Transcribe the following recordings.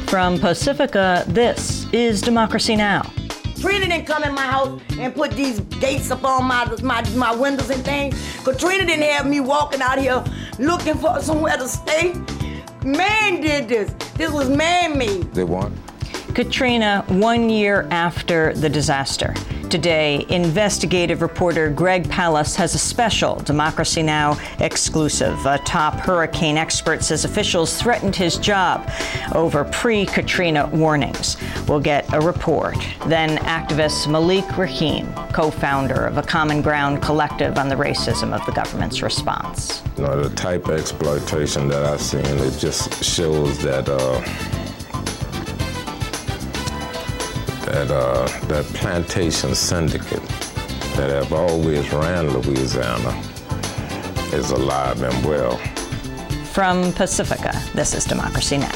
From Pacifica, this is Democracy Now! Trina didn't come in my house and put these gates up on my windows and things. Katrina didn't have me walking out here looking for somewhere to stay. Man did this. This was man-made. They want. Katrina, 1 year after the disaster. Today, investigative reporter Greg Palast has a special Democracy Now! Exclusive. A top hurricane expert says officials threatened his job over pre-Katrina warnings. We'll get a report. Then activist Malik Rahim, co-founder of a Common Ground collective on the racism of the government's response. You know, the type of exploitation that I've seen, it just shows that that plantation syndicate that have always ran Louisiana is alive and well. From Pacifica, this is Democracy Now!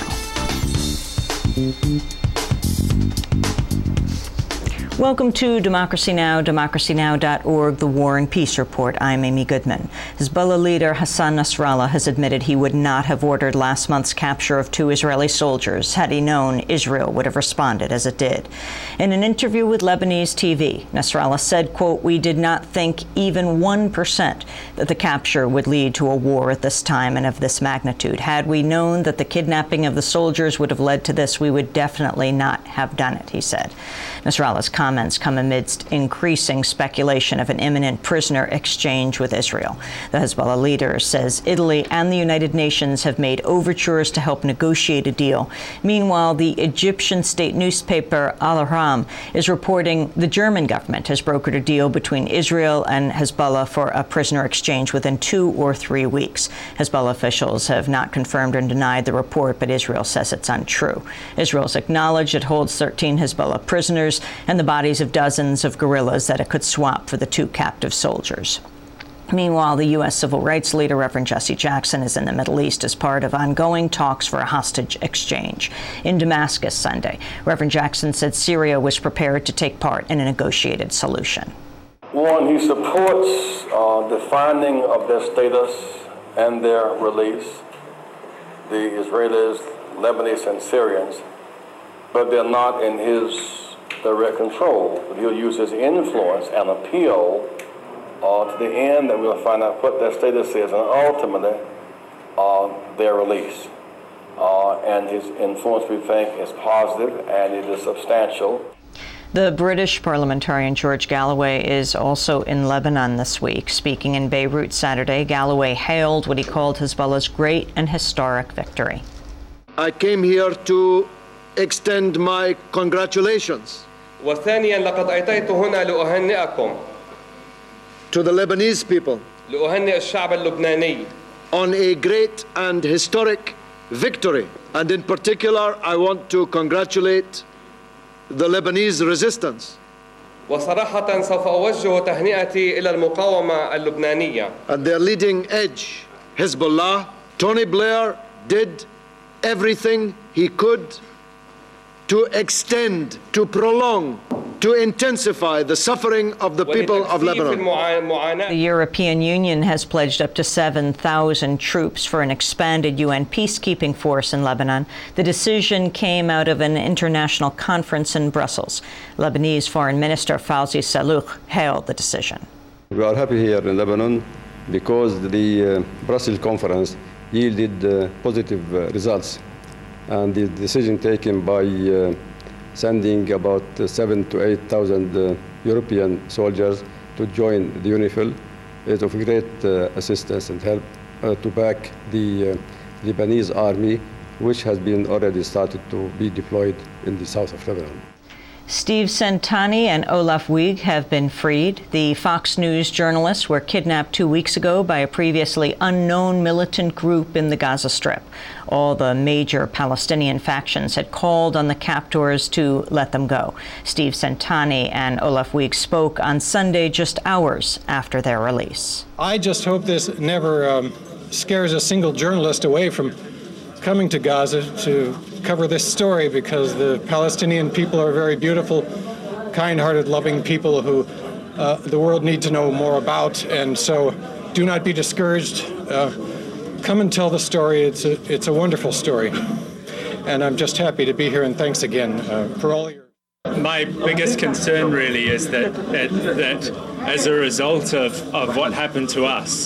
Welcome to Democracy Now!, democracynow.org, The War and Peace Report. I'm Amy Goodman. Hezbollah leader Hassan Nasrallah has admitted he would not have ordered last month's capture of 2 Israeli soldiers had he known Israel would have responded as it did. In an interview with Lebanese TV, Nasrallah said, quote, "We did not think even 1% that the capture would lead to a war at this time and of this magnitude. Had we known that the kidnapping of the soldiers would have led to this, we would definitely not have done it," he said. Nasrallah's comments come amidst increasing speculation of an imminent prisoner exchange with Israel. The Hezbollah leader says Italy and the United Nations have made overtures to help negotiate a deal. Meanwhile, the Egyptian state newspaper Al-Ahram is reporting the German government has brokered a deal between Israel and Hezbollah for a prisoner exchange within 2 or 3 weeks. Hezbollah officials have not confirmed or denied the report, but Israel says it's untrue. Israel's acknowledged it holds 13 Hezbollah prisoners and the bodies of dozens of guerrillas that it could swap for the 2 captive soldiers. Meanwhile, the U.S. civil rights leader, Reverend Jesse Jackson, is in the Middle East as part of ongoing talks for a hostage exchange. In Damascus Sunday, Reverend Jackson said Syria was prepared to take part in a negotiated solution. One, he supports the finding of their status and their release, the Israelis, Lebanese, and Syrians, but they're not in his direct control. He'll use his influence and appeal to the end that we'll find out what their status is, and ultimately their release. And his influence, we think, is positive and it is substantial. The British parliamentarian George Galloway is also in Lebanon this week. Speaking in Beirut Saturday, Galloway hailed what he called Hezbollah's great and historic victory. I came here to extend my congratulations وثانيا لقد أتيت هنا لأهنئكم to the Lebanese people لأهنئ الشعب اللبناني on a great and historic victory. And in particular, I want to congratulate the Lebanese resistance. وصراحة سوف أوجه تهنئتي إلى المقاومة اللبنانية. And their leading edge, Hezbollah. Tony Blair did everything he could to extend, to prolong, to intensify the suffering of the people of Lebanon. The European Union has pledged up to 7,000 troops for an expanded UN peacekeeping force in Lebanon. The decision came out of an international conference in Brussels. Lebanese Foreign Minister Fawzi Salloukh hailed the decision. We are happy here in Lebanon because the Brussels conference yielded positive results. And the decision taken by sending about 7,000 to 8,000 European soldiers to join the UNIFIL is of great assistance and help to back the Lebanese army, which has been already started to be deployed in the south of Lebanon. Steve Sentani and Olaf Wiig have been freed. The Fox News journalists were kidnapped 2 weeks ago by a previously unknown militant group in the Gaza Strip. All the major Palestinian factions had called on the captors to let them go. Steve Sentani and Olaf Wiig spoke on Sunday, just hours after their release. I just hope this never scares a single journalist away from coming to Gaza to cover this story, because the Palestinian people are very beautiful, kind-hearted, loving people who the world needs to know more about. And so do not be discouraged. Come and tell the story. It's a wonderful story. and I'm just happy to be here, and thanks again for all your... My biggest concern really is that as a result of what happened to us,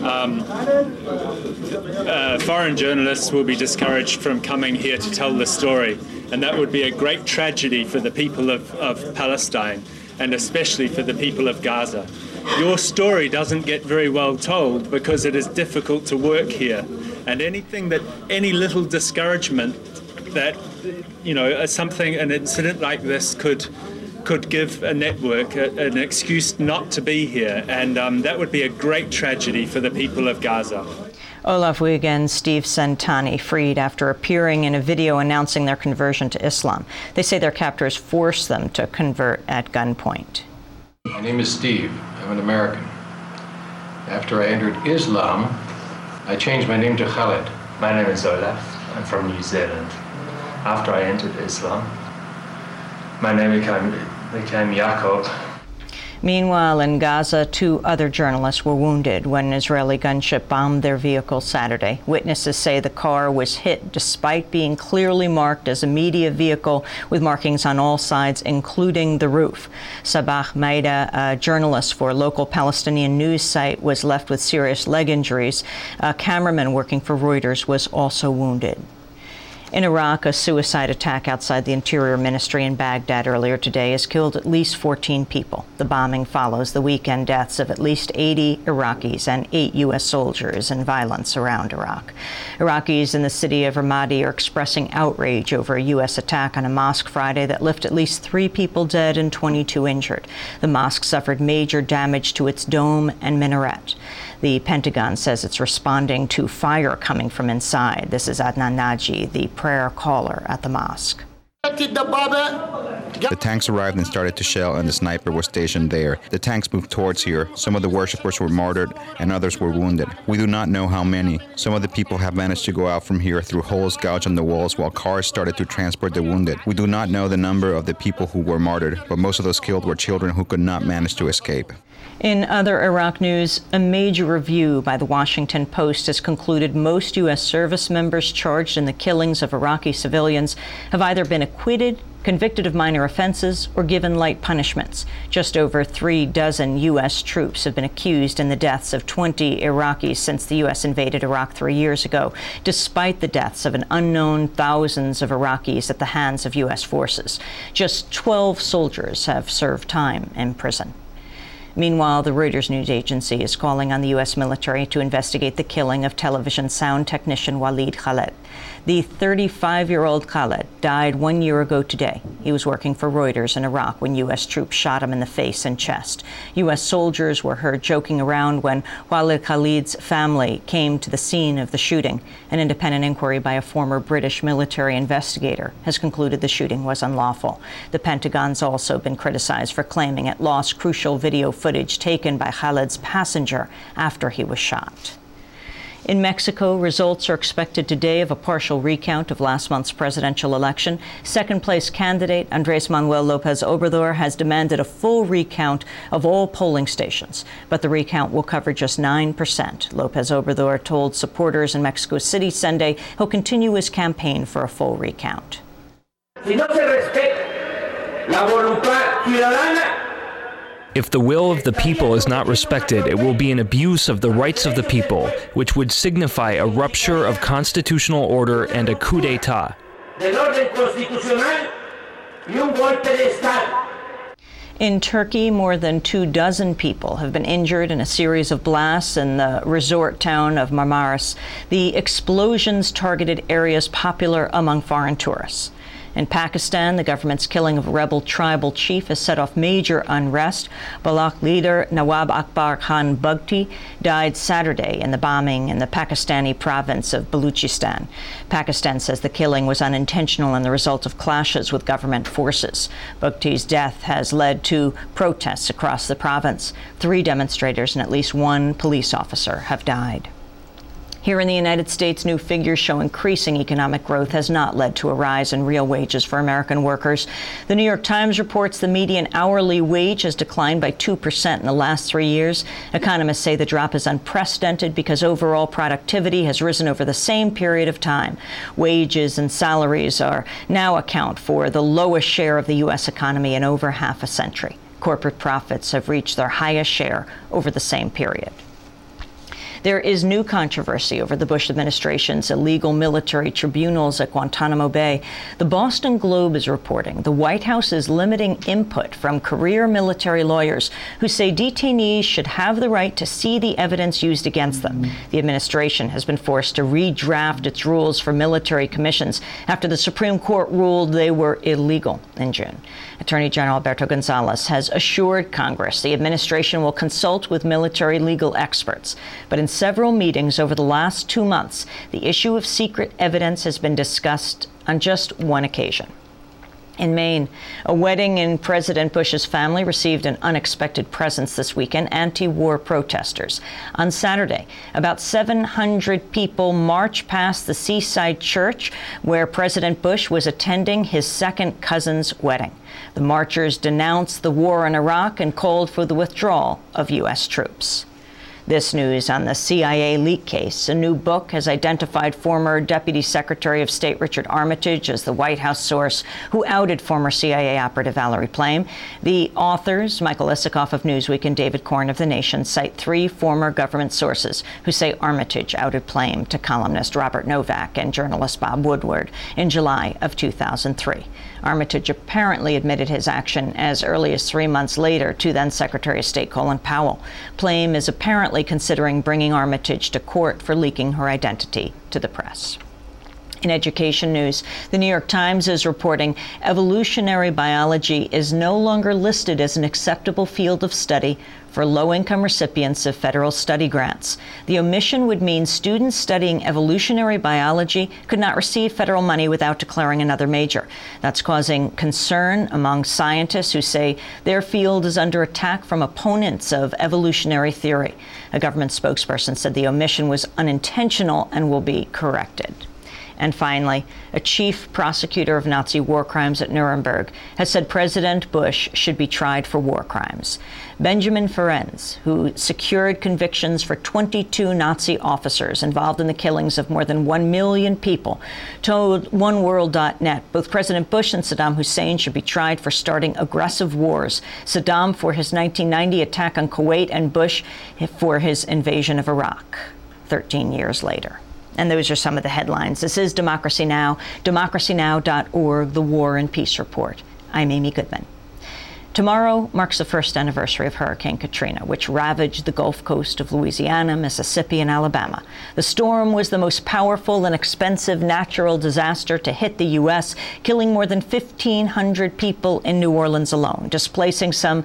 foreign journalists will be discouraged from coming here to tell the story, and that would be a great tragedy for the people of Palestine, and especially for the people of Gaza. Your story doesn't get very well told because it is difficult to work here, and any little discouragement that, you know, an incident like this could give a network an excuse not to be here, and that would be a great tragedy for the people of Gaza. Olaf Wiig and Steve Santani freed after appearing in a video announcing their conversion to Islam. They say their captors forced them to convert at gunpoint. My name is Steve. I'm an American. After I entered Islam, I changed my name to Khaled. My name is Olaf. I'm from New Zealand. After I entered Islam, my name became Jacob. Meanwhile, in Gaza, 2 other journalists were wounded when an Israeli gunship bombed their vehicle Saturday. Witnesses say the car was hit despite being clearly marked as a media vehicle with markings on all sides, including the roof. Sabah Maida, a journalist for a local Palestinian news site, was left with serious leg injuries. A cameraman working for Reuters was also wounded. In Iraq, a suicide attack outside the Interior Ministry in Baghdad earlier today has killed at least 14 people. The bombing follows the weekend deaths of at least 80 Iraqis and 8 U.S. soldiers in violence around Iraq. Iraqis in the city of Ramadi are expressing outrage over a U.S. attack on a mosque Friday that left at least 3 people dead and 22 injured. The mosque suffered major damage to its dome and minaret. The Pentagon says it's responding to fire coming from inside. This is Adnan Naji, the prayer caller at the mosque. The tanks arrived and started to shell, and the sniper was stationed there. The tanks moved towards here. Some of the worshippers were martyred, and others were wounded. We do not know how many. Some of the people have managed to go out from here through holes gouged on the walls, while cars started to transport the wounded. We do not know the number of the people who were martyred, but most of those killed were children who could not manage to escape. In other Iraq news, a major review by the Washington Post has concluded most U.S. service members charged in the killings of Iraqi civilians have either been acquitted, convicted of minor offenses, or given light punishments. Just over 36 U.S. troops have been accused in the deaths of 20 Iraqis since the U.S. invaded Iraq 3 years ago, despite the deaths of an unknown thousands of Iraqis at the hands of U.S. forces. Just 12 soldiers have served time in prison. Meanwhile, the Reuters news agency is calling on the U.S. military to investigate the killing of television sound technician Walid Khaled. The 35-year-old Khaled died 1 year ago today. He was working for Reuters in Iraq when U.S. troops shot him in the face and chest. U.S. soldiers were heard joking around when Walid Khaled's family came to the scene of the shooting. An independent inquiry by a former British military investigator has concluded the shooting was unlawful. The Pentagon's also been criticized for claiming it lost crucial video footage taken by Khaled's passenger after he was shot. In Mexico, results are expected today of a partial recount of last month's presidential election. Second-place candidate Andrés Manuel López Obrador has demanded a full recount of all polling stations, but the recount will cover just 9%. López Obrador told supporters in Mexico City Sunday he'll continue his campaign for a full recount. Si no se respeta la voluntad ciudadana, if the will of the people is not respected, it will be an abuse of the rights of the people, which would signify a rupture of constitutional order and a coup d'etat. In Turkey, more than 24 people have been injured in a series of blasts in the resort town of Marmaris. The explosions targeted areas popular among foreign tourists. In Pakistan, the government's killing of a rebel tribal chief has set off major unrest. Baloch leader Nawab Akbar Khan Bugti died Saturday in the bombing in the Pakistani province of Baluchistan. Pakistan says the killing was unintentional and the result of clashes with government forces. Bugti's death has led to protests across the province. 3 demonstrators and at least 1 police officer have died. Here in the United States, new figures show increasing economic growth has not led to a rise in real wages for American workers. The New York Times reports the median hourly wage has declined by 2% in the last 3 years. Economists say the drop is unprecedented because overall productivity has risen over the same period of time. Wages and salaries are now account for the lowest share of the U.S. economy in over half a century. Corporate profits have reached their highest share over the same period. There is new controversy over the Bush administration's illegal military tribunals at Guantanamo Bay. The Boston Globe is reporting the White House is limiting input from career military lawyers who say detainees should have the right to see the evidence used against them. The administration has been forced to redraft its rules for military commissions after the Supreme Court ruled they were illegal in June. Attorney General Alberto Gonzales has assured Congress the administration will consult with military legal experts. But in several meetings over the last 2 months, the issue of secret evidence has been discussed on just one occasion. In Maine, a wedding in President Bush's family received an unexpected presence this weekend, anti-war protesters. On Saturday, about 700 people marched past the Seaside Church where President Bush was attending his second cousin's wedding. The marchers denounced the war in Iraq and called for the withdrawal of U.S. troops. This news on the CIA leak case. A new book has identified former Deputy Secretary of State Richard Armitage as the White House source who outed former CIA operative Valerie Plame. The authors, Michael Isikoff of Newsweek and David Corn of The Nation, cite 3 former government sources who say Armitage outed Plame to columnist Robert Novak and journalist Bob Woodward in July of 2003. Armitage apparently admitted his action as early as 3 months later to then Secretary of State Colin Powell. Plame is apparently considering bringing Armitage to court for leaking her identity to the press. In education news, the New York Times is reporting evolutionary biology is no longer listed as an acceptable field of study for low-income recipients of federal study grants. The omission would mean students studying evolutionary biology could not receive federal money without declaring another major. That's causing concern among scientists who say their field is under attack from opponents of evolutionary theory. A government spokesperson said the omission was unintentional and will be corrected. And finally, a chief prosecutor of Nazi war crimes at Nuremberg has said President Bush should be tried for war crimes. Benjamin Ferencz, who secured convictions for 22 Nazi officers involved in the killings of more than 1 million people, told OneWorld.net both President Bush and Saddam Hussein should be tried for starting aggressive wars, Saddam for his 1990 attack on Kuwait and Bush for his invasion of Iraq 13 years later. And those are some of the headlines. This is Democracy Now!, democracynow.org, The War and Peace Report. I'm Amy Goodman. Tomorrow marks the first anniversary of Hurricane Katrina, which ravaged the Gulf Coast of Louisiana, Mississippi, and Alabama. The storm was the most powerful and expensive natural disaster to hit the U.S., killing more than 1,500 people in New Orleans alone, displacing some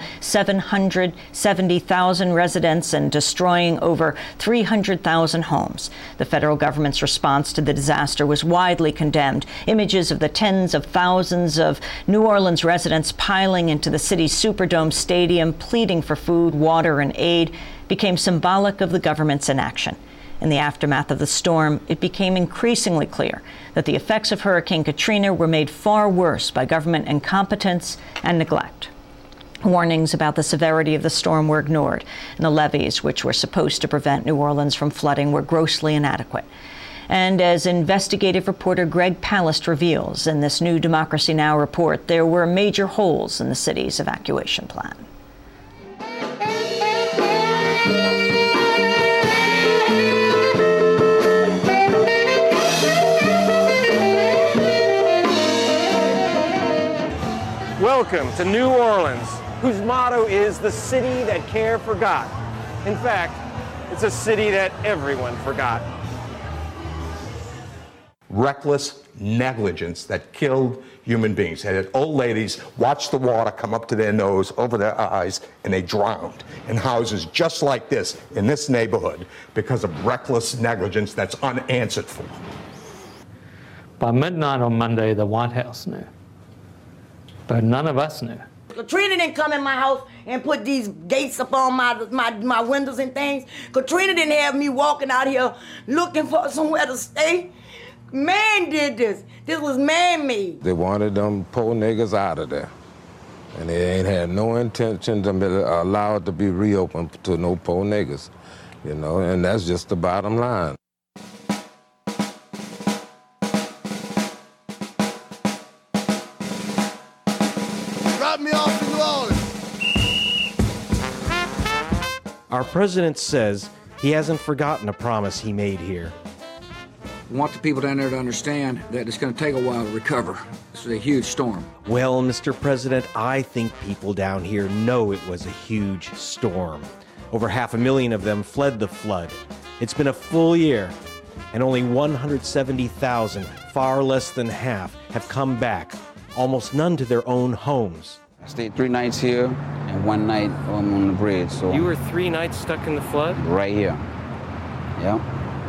770,000 residents and destroying over 300,000 homes. The federal government's response to the disaster was widely condemned. Images of the tens of thousands of New Orleans residents piling into the city's Superdome Stadium, pleading for food, water, and aid, became symbolic of the government's inaction. In the aftermath of the storm, it became increasingly clear that the effects of Hurricane Katrina were made far worse by government incompetence and neglect. Warnings about the severity of the storm were ignored, and the levees, which were supposed to prevent New Orleans from flooding, were grossly inadequate. And as investigative reporter Greg Palast reveals in this new Democracy Now! Report, there were major holes in the city's evacuation plan. Welcome to New Orleans, whose motto is the city that care forgot. In fact, it's a city that everyone forgot. Reckless negligence that killed human beings. Had old ladies watch the water come up to their nose, over their eyes, and they drowned in houses just like this in this neighborhood because of reckless negligence that's unanswered for. By midnight on Monday, the White House knew, but none of us knew. Katrina didn't come in my house and put these gates up on my windows and things. Katrina didn't have me walking out here looking for somewhere to stay. Man did this. This was man-made. They wanted them poor niggas out of there. And they ain't had no intention to allow it to be reopened to no poor niggas, you know, and that's just the bottom line. Drop me off in New Orleans. Our president says he hasn't forgotten a promise he made here. I want the people down there to understand that it's going to take a while to recover. This is a huge storm. Well, Mr. President, I think people down here know it was a huge storm. Over 500,000 of them fled the flood. It's been a full year, and only 170,000, far less than half, have come back, almost none to their own homes. I stayed 3 nights here and 1 night on the bridge. So You were 3 nights stuck in the flood? Right here. Yeah.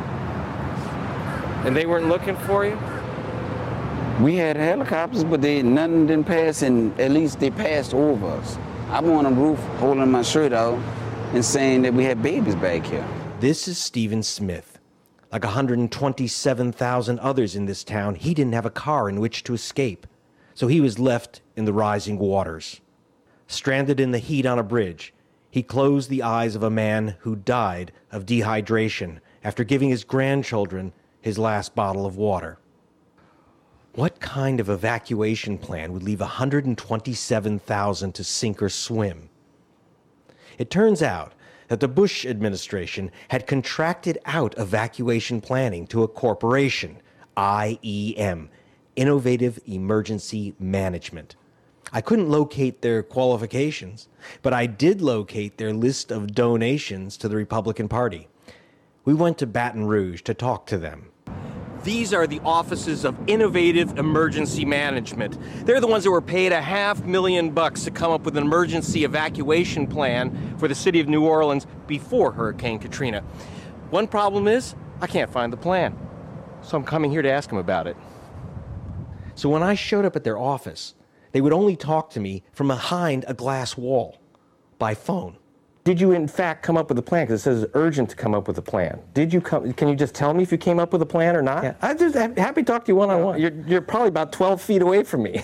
And they weren't looking for you? We had helicopters, but none didn't pass, and at least they passed over us. I'm on the roof holding my shirt out and saying that we had babies back here. This is Stephen Smith. Like 127,000 others in this town, he didn't have a car in which to escape, so he was left in the rising waters. Stranded in the heat on a bridge, he closed the eyes of a man who died of dehydration after giving his grandchildren his last bottle of water. What kind of evacuation plan would leave 127,000 to sink or swim? It turns out that the Bush administration had contracted out evacuation planning to a corporation, IEM, Innovative Emergency Management. I couldn't locate their qualifications, but I did locate their list of donations to the Republican Party. We went to Baton Rouge to talk to them. These are the offices of Innovative Emergency Management. They're the ones that were paid $500,000 to come up with an emergency evacuation plan for the city of New Orleans before Hurricane Katrina. One problem is, I can't find the plan. So I'm coming here to ask them about it. So when I showed up at their office, they would only talk to me from behind a glass wall, by phone. Did you in fact come up with a plan? Because it says it's urgent to come up with a plan. Did you come? Can you just tell me if you came up with a plan or not? Yeah. I'm just happy to talk to you one-on-one. You're probably about 12 feet away from me.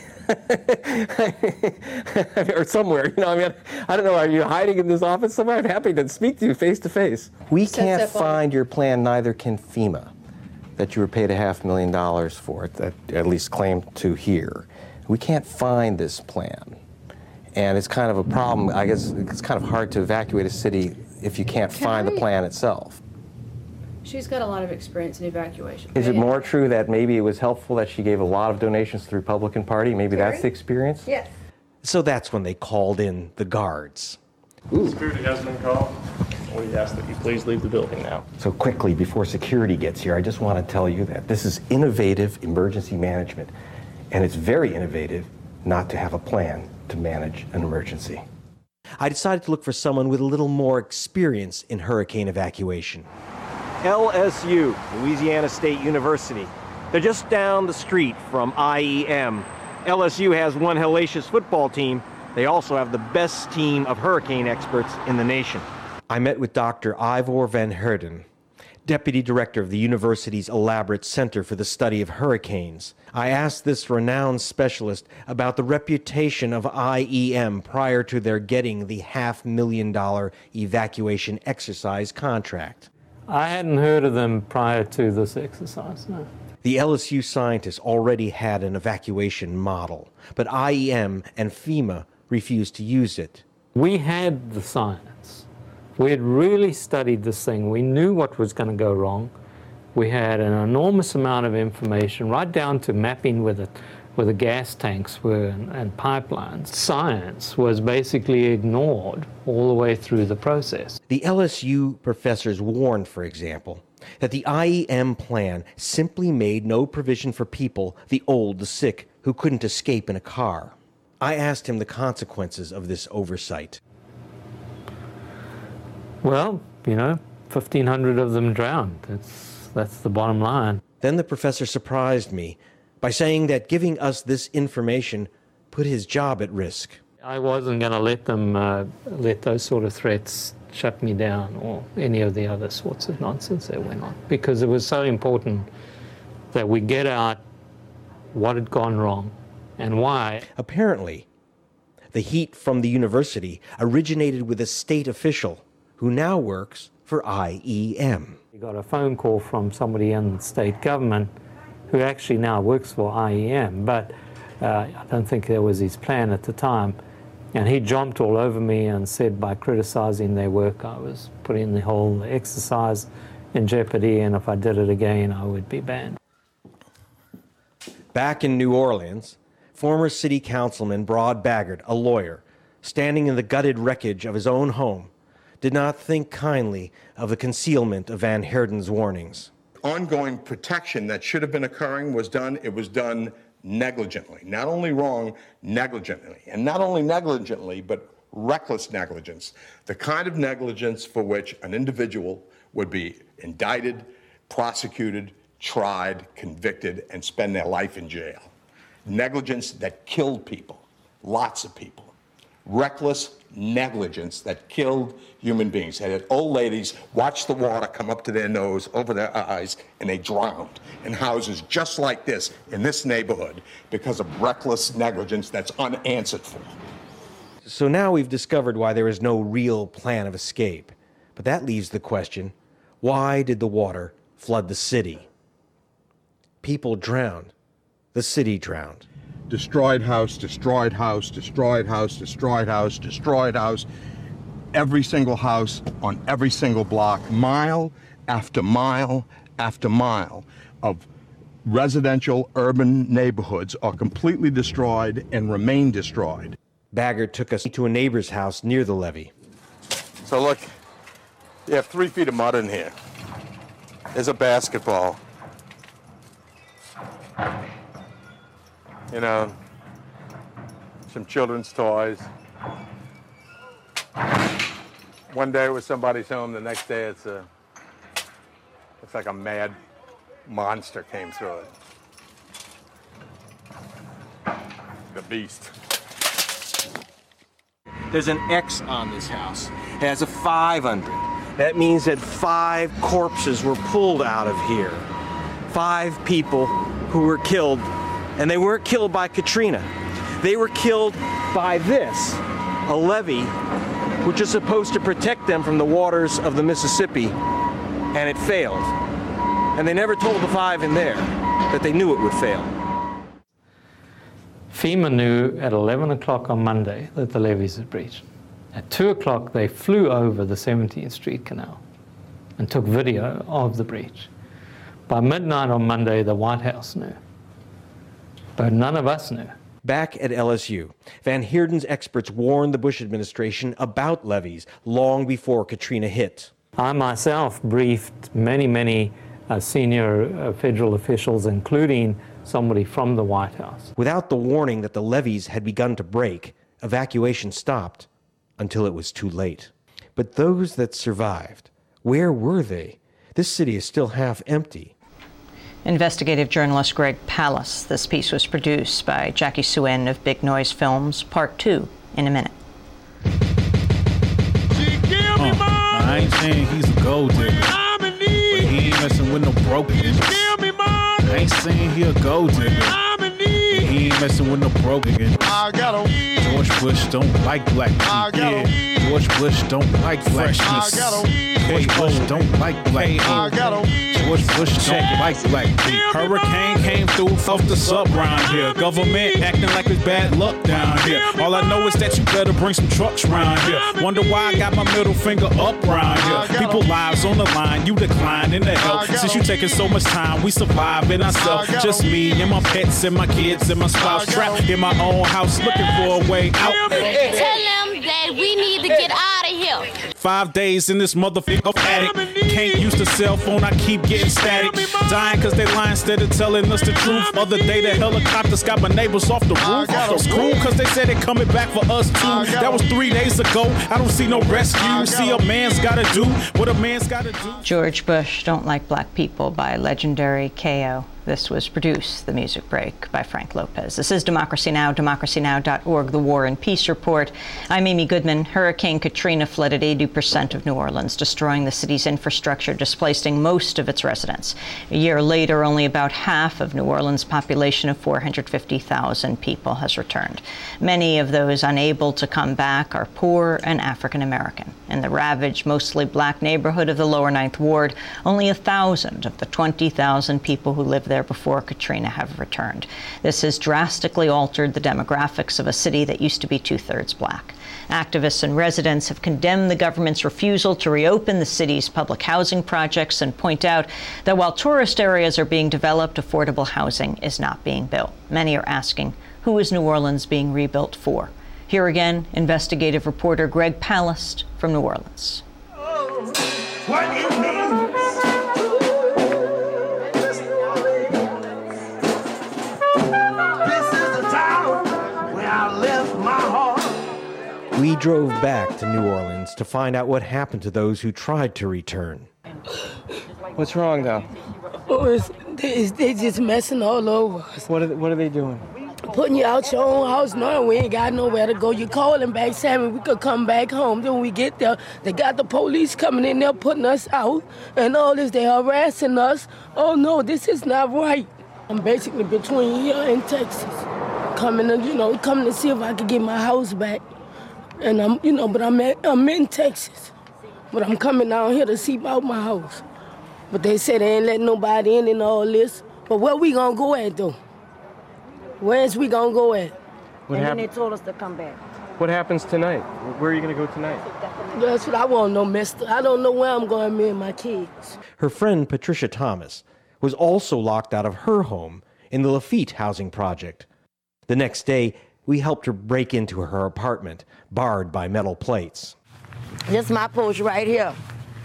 Or somewhere, you know, I mean, I don't know, are you hiding in this office somewhere? I'm happy to speak to you face to face. We can't find your plan, neither can FEMA, that you were paid $500,000 for it, that at least claimed to here. We can't find this plan. And it's kind of a problem. I guess it's kind of hard to evacuate a city if you can't find the plan itself. She's got a lot of experience in evacuation. Is it more true that maybe it was helpful that she gave a lot of donations to the Republican Party? Maybe that's the experience? Yes. So that's when they called in the guards. Security has been called. We ask that you please leave the building now. So quickly, before security gets here, I just want to tell you that this is Innovative Emergency Management. And it's very innovative not to have a plan to manage an emergency. I decided to look for someone with a little more experience in hurricane evacuation. LSU, Louisiana State University. They're just down the street from IEM. LSU has one hellacious football team. They also have the best team of hurricane experts in the nation. I met with Dr. Ivor Van Heerden, Deputy Director of the university's elaborate Center for the Study of Hurricanes. I asked this renowned specialist about the reputation of IEM prior to their getting the $500,000 evacuation exercise contract. I hadn't heard of them prior to this exercise, no. The LSU scientists already had an evacuation model, but IEM and FEMA refused to use it. We had the science. We had really studied this thing. We knew what was going to go wrong. We had an enormous amount of information, right down to mapping where the gas tanks were and pipelines. Science was basically ignored all the way through the process. The LSU professors warned, for example, that the IEM plan simply made no provision for people, the old, the sick, who couldn't escape in a car. I asked him the consequences of this oversight. Well, you know, 1,500 of them drowned. That's the bottom line. Then the professor surprised me by saying that giving us this information put his job at risk. I wasn't going to let them let those sort of threats shut me down or any of the other sorts of nonsense that went on, because it was so important that we get out what had gone wrong and why. Apparently, the heat from the university originated with a state official who now works for IEM. We got a phone call from somebody in the state government who actually now works for IEM, but I don't think that was his plan at the time. And he jumped all over me and said by criticizing their work, I was putting the whole exercise in jeopardy, and if I did it again, I would be banned. Back in New Orleans, former city councilman Brod Baggert, a lawyer, standing in the gutted wreckage of his own home, did not think kindly of the concealment of Van Heerden's warnings. Ongoing protection that should have been occurring was done. It was done negligently. Not only wrong, negligently. And not only negligently, but reckless negligence. The kind of negligence for which an individual would be indicted, prosecuted, tried, convicted, and spend their life in jail. Negligence that killed people, lots of people. Reckless negligence that killed human beings. Had old ladies watch the water come up to their nose, over their eyes, and they drowned in houses just like this in this neighborhood because of reckless negligence that's unanswered for. So now we've discovered why there is no real plan of escape. But that leaves the question, why did the water flood the city? People drowned. The city drowned. Destroyed house, destroyed house, destroyed house, destroyed house, destroyed house. Every single house on every single block, mile after mile after mile of residential urban neighborhoods are completely destroyed and remain destroyed. Baggert took us to a neighbor's house near the levee. So look, you have 3 feet of mud in here. There's a basketball. You know, some children's toys. One day it was somebody's home, the next day it's like a mad monster came through it. The beast. There's an X on this house. It has a 5 under it. That means that 5 corpses were pulled out of here. 5 people who were killed. And they weren't killed by Katrina. They were killed by this, a levee, which is supposed to protect them from the waters of the Mississippi, and it failed. And they never told the 5 in there that they knew it would fail. FEMA knew at 11 o'clock on Monday that the levees had breached. At 2 o'clock, they flew over the 17th Street Canal and took video of the breach. By midnight on Monday, the White House knew. But none of us knew. Back at LSU, Van Heerden's experts warned the Bush administration about levees long before Katrina hit. I myself briefed many senior federal officials, including somebody from the White House. Without the warning that the levees had begun to break, evacuation stopped until it was too late. But those that survived, where were they? This city is still half empty. Investigative journalist Greg Pallas. This piece was produced by Jackie Suen of Big Noise Films. Part 2 in a minute. I ain't saying he's a gold digger, but he ain't messing with no broke niggas. I ain't saying he a gold digger, but he ain't messing with no broke niggas. George Bush don't like black people. Yeah, George Bush don't like black people. George Bush don't like black people. George Bush don't like black people. Hurricane came through, fucked us up round here. Government acting like it's bad luck down here. All I know is that you better bring some trucks round here. Wonder why I got my middle finger up round here. People lives on the line, you decline in the help. Since you taking so much time, we surviving ourselves. Just me and my pets and my kids and my spouse. Trapped in my own house looking for a way out. Tell them that we need to get out of here. 5 days in this motherfucker attic. Can't use the cell phone, I keep getting static. Dying cause they lying instead of telling us the truth. Other day the helicopters got my neighbors off the roof. It's cool cause they said they coming back for us too. That was 3 days ago. I don't see no rescue. See, a man's gotta do what a man's gotta do. George Bush, Don't Like Black People by legendary K.O. This was produced, The Music Break, by Frank Lopez. This is Democracy Now!, democracynow.org, The War and Peace Report. I'm Amy Goodman. Hurricane Katrina flooded 80% of New Orleans, destroying the city's infrastructure, displacing most of its residents. A year later, only about half of New Orleans' population of 450,000 people has returned. Many of those unable to come back are poor and African American. In the ravaged, mostly black neighborhood of the Lower Ninth Ward, only 1,000 of the 20,000 people who lived there before Katrina have returned. This has drastically altered the demographics of a city that used to be 2/3 black. Activists and residents have condemned the government's refusal to reopen the city's public housing projects and point out that while tourist areas are being developed, affordable housing is not being built. Many are asking, who is New Orleans being rebuilt for? Here again, investigative reporter Greg Palast from New Orleans. What it means. This is the town where I left my heart. We drove back to New Orleans to find out what happened to those who tried to return. What's wrong, though? Oh, they just messing all over us. What are they doing? Putting you out your own house, knowing we ain't got nowhere to go. You calling back, saying we could come back home. Then when we get there, they got the police coming in there, putting us out, and all this, they harassing us. Oh no, this is not right. I'm basically between here and Texas, coming to see if I could get my house back. And I'm in Texas, but I'm coming down here to see about my house. But they said they ain't letting nobody in and all this. But where we gonna go at though? Where's we gonna go at? Then they told us to come back. What happens tonight? Where are you gonna go tonight? That's what I want to know, mister. I don't know where I'm going, me and my kids. Her friend Patricia Thomas was also locked out of her home in the Lafitte housing project. The next day, we helped her break into her apartment, barred by metal plates. This is my porch right here.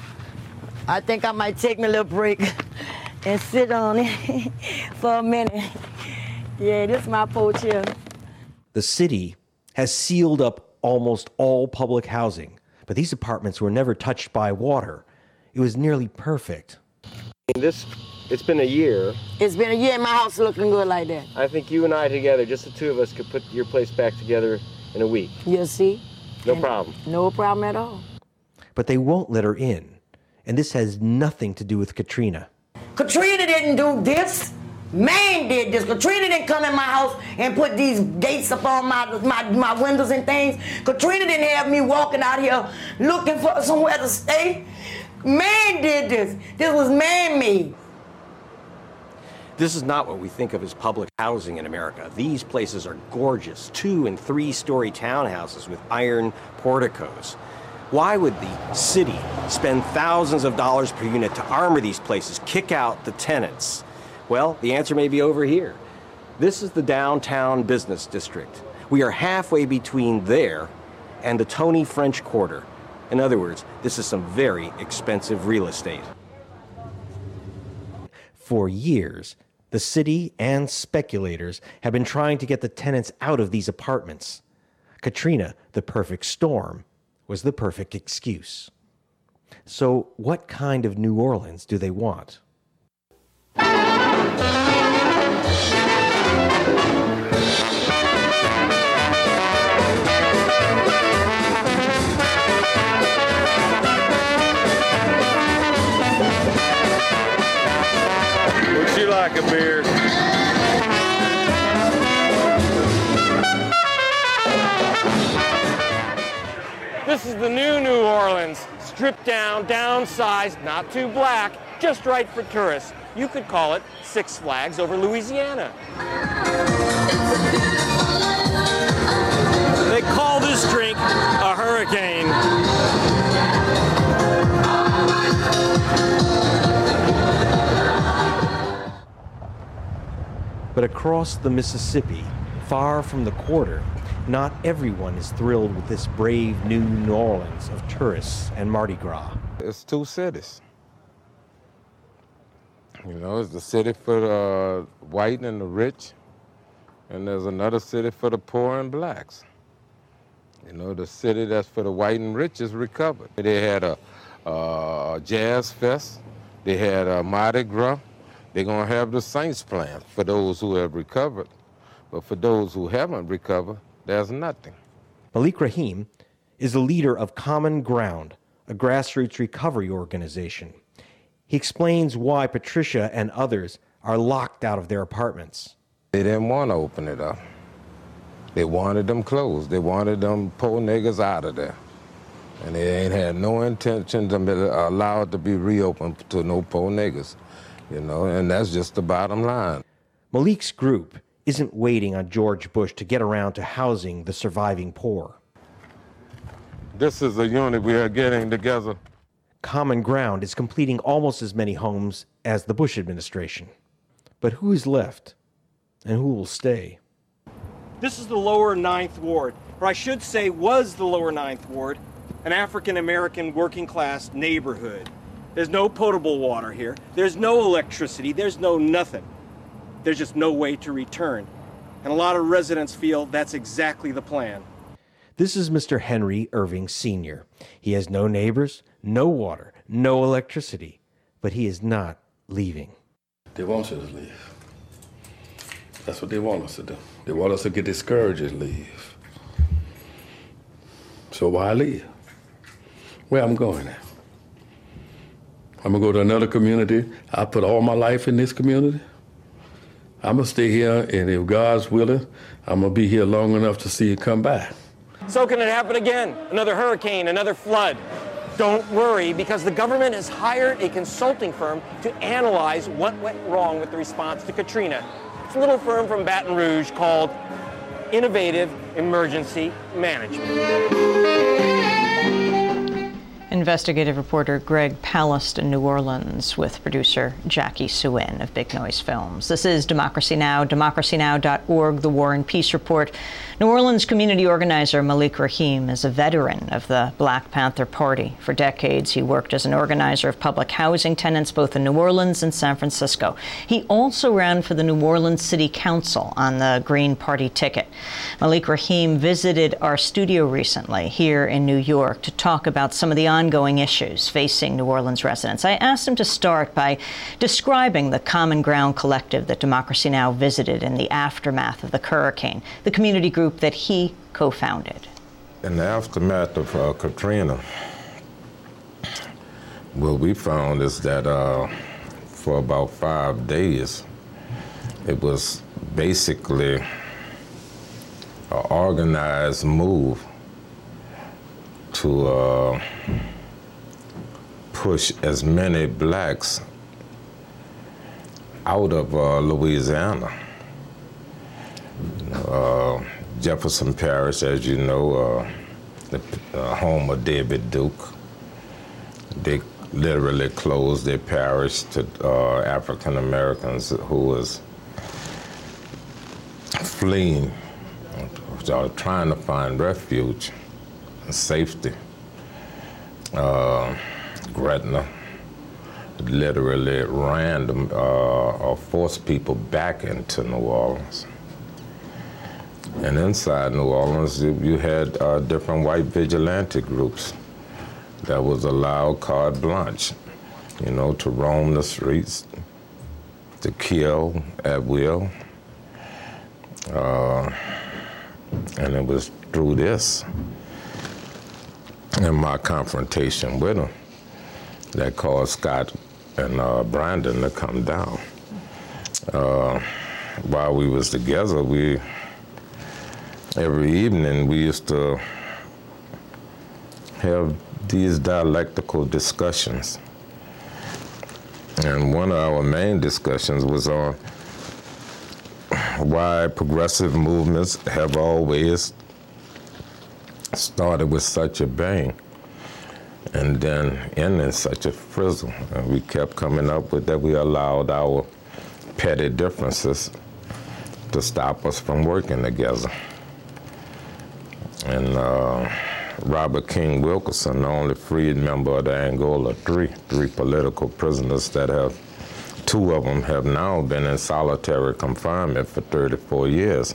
I think I might take me a little break and sit on it for a minute. Yeah, this is my porch here. The city has sealed up almost all public housing, but these apartments were never touched by water. It was nearly perfect. It's been a year. It's been a year and my house looking good like that. I think you and I together, just the two of us, could put your place back together in a week. You see? No problem. No problem at all. But they won't let her in, and this has nothing to do with Katrina. Katrina didn't do this. Man did this. Katrina didn't come in my house and put these gates up on my windows and things. Katrina didn't have me walking out here looking for somewhere to stay. Man did this. This was man-made. This is not what we think of as public housing in America. These places are gorgeous, 2- and 3-story townhouses with iron porticos. Why would the city spend thousands of dollars per unit to armor these places, kick out the tenants? Well, the answer may be over here. This is the downtown business district. We are halfway between there and the Tony French Quarter. In other words, this is some very expensive real estate. For years, the city and speculators have been trying to get the tenants out of these apartments. Katrina, the perfect storm, was the perfect excuse. So what kind of New Orleans do they want? Would you like a beer? This is the new Orleans. Stripped down, downsized, not too black, just right for tourists. You could call it Six Flags over Louisiana. They call this drink a hurricane. But across the Mississippi, far from the quarter, not everyone is thrilled with this brave new New Orleans of tourists and Mardi Gras. It's two cities. You know, it's the city for the white and the rich, and there's another city for the poor and blacks. You know, the city that's for the white and rich is recovered. They had a jazz fest, they had a Mardi Gras. They're gonna have the Saints playing for those who have recovered. But for those who haven't recovered, there's nothing. Malik Rahim is the leader of Common Ground, a grassroots recovery organization. He explains why Patricia and others are locked out of their apartments. They didn't want to open it up. They wanted them closed. They wanted them poor niggas out of there. And they ain't had no intention to be allowed to be reopened to no poor niggas, you know, and that's just the bottom line. Malik's group isn't waiting on George Bush to get around to housing the surviving poor. This is a unit we are getting together. Common Ground is completing almost as many homes as the Bush administration. But who is left and who will stay? This is the lower 9th Ward, or I should say was the lower 9th Ward, an African-American working-class neighborhood. There's no potable water here. There's no electricity. There's no nothing. There's just no way to return. And a lot of residents feel that's exactly the plan. This is Mr. Henry Irving Sr. He has no neighbors, no water, no electricity, but he is not leaving. They want us to leave. That's what they want us to do. They want us to get discouraged and leave. So why leave? Where I'm going at? I'm gonna go to another community. I put all my life in this community. I'm gonna stay here, and if God's willing, I'm gonna be here long enough to see it come back. So can it happen again? Another hurricane, another flood? Don't worry, because the government has hired a consulting firm to analyze what went wrong with the response to Katrina. It's a little firm from Baton Rouge called Innovative Emergency Management. Investigative reporter Greg Palast in New Orleans with producer Jackie Suin of Big Noise Films. This is Democracy Now!, democracynow.org, The War and Peace Report. New Orleans community organizer Malik Rahim is a veteran of the Black Panther Party. For decades, he worked as an organizer of public housing tenants both in New Orleans and San Francisco. He also ran for the New Orleans City Council on the Green Party ticket. Malik Rahim visited our studio recently here in New York to talk about some of the ongoing issues facing New Orleans residents. I asked him to start by describing the Common Ground collective that Democracy Now! Visited in the aftermath of the hurricane, the community group that he co-founded. In the aftermath of Katrina, what we found is that for about 5 days, it was basically an organized move to push as many blacks out of Louisiana. Jefferson Parish, as you know, the home of David Duke, they literally closed their parish to African Americans who was fleeing, trying to find refuge and safety. Gretna literally ran them or forced people back into New Orleans. And inside New Orleans, you had different white vigilante groups that was allowed carte blanche, you know, to roam the streets, to kill at will. And it was through this and my confrontation with them that caused Scott and Brandon to come down. While we was together, every evening we used to have these dialectical discussions. And one of our main discussions was on why progressive movements have always started with such a bang and then end in such a frizzle. And we kept coming up with that we allowed our petty differences to stop us from working together. and Robert King Wilkerson, the only freed member of the Angola three political prisoners that have, 2 of them have now been in solitary confinement for 34 years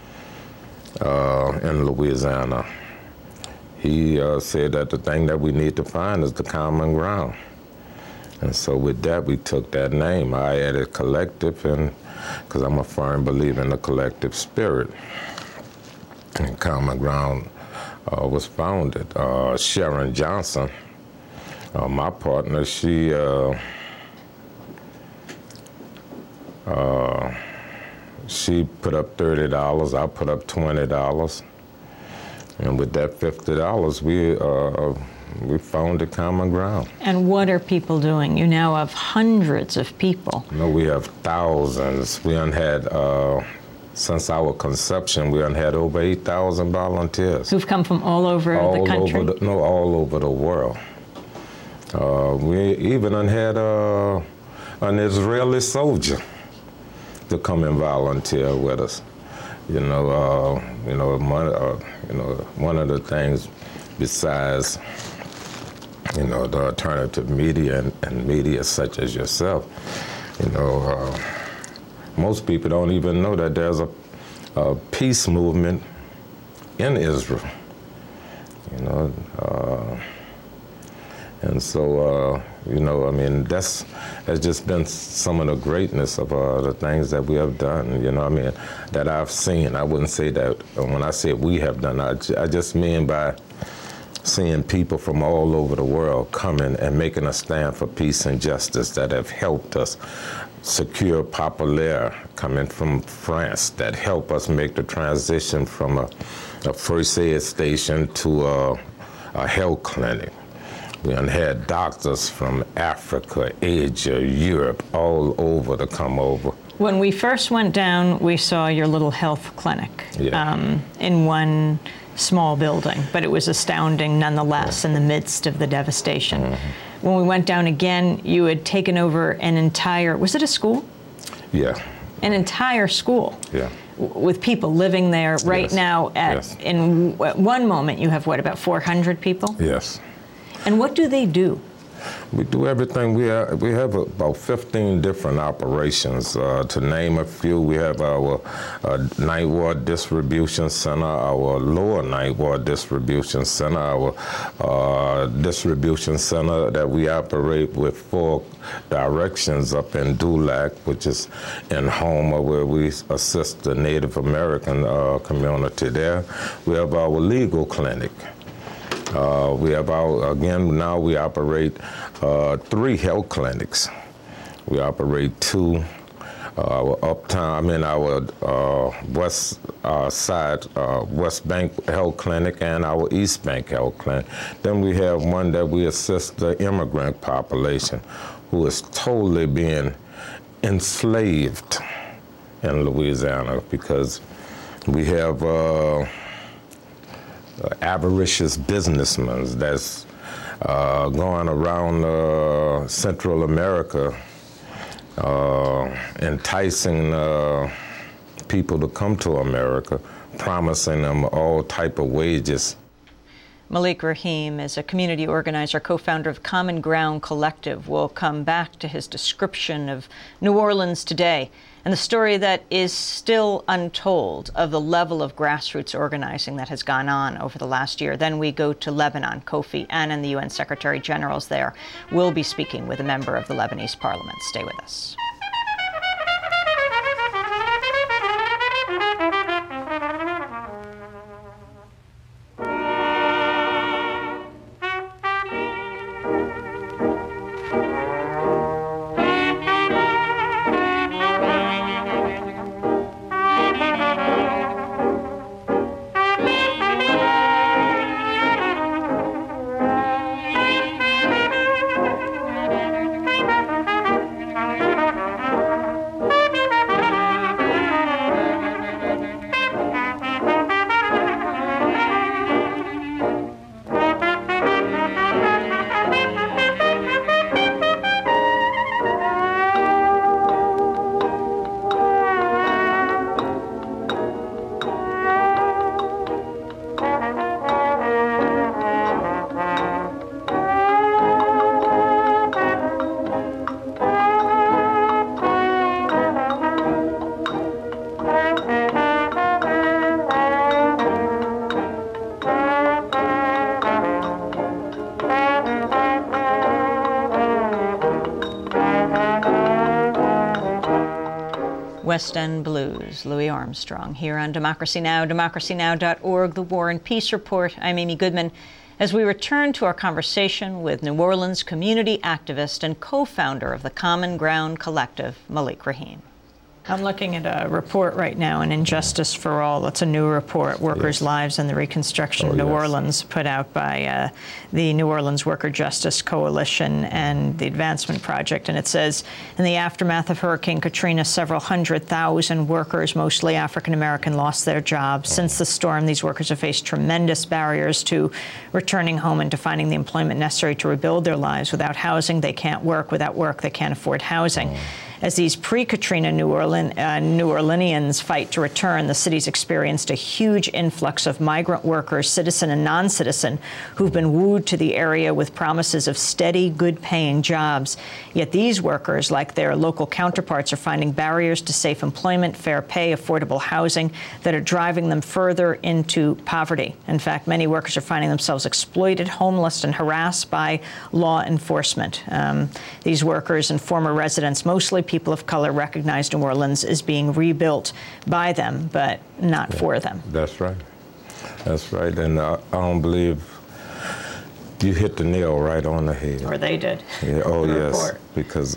in Louisiana. He said that the thing that we need to find is the common ground. And so with that, we took that name. I added collective, and because I'm a firm believer in the collective spirit. And Common Ground was founded. Sharon Johnson, my partner, she put up $30, I put up $20. And with that $50, we founded Common Ground. And what are people doing? You now have hundreds of people. No, we have thousands. We done had, since our conception, we done had over 8,000 volunteers. Who've come from all over the country? All over the world. We even done had an Israeli soldier to come and volunteer with us. One of the things besides the alternative media and media such as yourself, most people don't even know that there's a peace movement in Israel, and so, that's just been some of the greatness of the things that we have done, that I've seen. I wouldn't say that when I say we have done, I just mean by seeing people from all over the world coming and making a stand for peace and justice that have helped us secure Populaire coming from France, that help us make the transition from a first aid station to a health clinic. We had doctors from Africa, Asia, Europe, all over to come over. When we first went down, we saw your little health clinic in one small building, but it was astounding nonetheless in the midst of the devastation. Mm-hmm. When we went down again, you had taken over an entire, was it a school? Yeah. An entire school. Yeah. With people living there right now. In one moment, you have about 400 people? Yes. And what do they do? We do everything. We have about 15 different operations. To name a few, we have our Ninth Ward Distribution Center, our Lower Ninth Ward Distribution Center, our distribution center that we operate with 4 directions up in Dulac, which is in Houma, where we assist the Native American community there. We have our legal clinic. We have now we operate 3 health clinics. We operate 2, our west side, West Bank Health Clinic and our East Bank Health Clinic. Then we have one that we assist the immigrant population who is totally being enslaved in Louisiana, because we have avaricious businessmen that's going around Central America enticing people to come to America, promising them all type of wages. Malik Rahim is a community organizer, co-founder of Common Ground Collective. We'll come back to his description of New Orleans today and the story that is still untold of the level of grassroots organizing that has gone on over the last year. Then we go to Lebanon. Kofi Annan, the UN Secretary General's there. We'll be speaking with a member of the Lebanese parliament. Stay with us. West End Blues, Louis Armstrong, here on Democracy Now!, democracynow.org, The War and Peace Report. I'm Amy Goodman. As we return to our conversation with New Orleans community activist and co-founder of the Common Ground Collective, Malik Rahim. I'm looking at a report right now, an Injustice for All. It's a new report, Workers' Lives and the Reconstruction of New Orleans, put out by the New Orleans Worker Justice Coalition and the Advancement Project. And it says, in the aftermath of Hurricane Katrina, several 100,000 workers, mostly African-American, lost their jobs. Since the storm, these workers have faced tremendous barriers to returning home and to finding the employment necessary to rebuild their lives. Without housing, they can't work. Without work, they can't afford housing. As these pre-Katrina New Orleanians fight to return, the city's experienced a huge influx of migrant workers, citizen and non-citizen, who've been wooed to the area with promises of steady, good-paying jobs. Yet these workers, like their local counterparts, are finding barriers to safe employment, fair pay, affordable housing that are driving them further into poverty. In fact, many workers are finding themselves exploited, homeless, and harassed by law enforcement. These workers and former residents, mostly people of color, recognize New Orleans as being rebuilt by them, but not for them. That's right. That's right. And I don't believe you hit the nail right on the head. Or they did. Yeah, oh, yes. Because,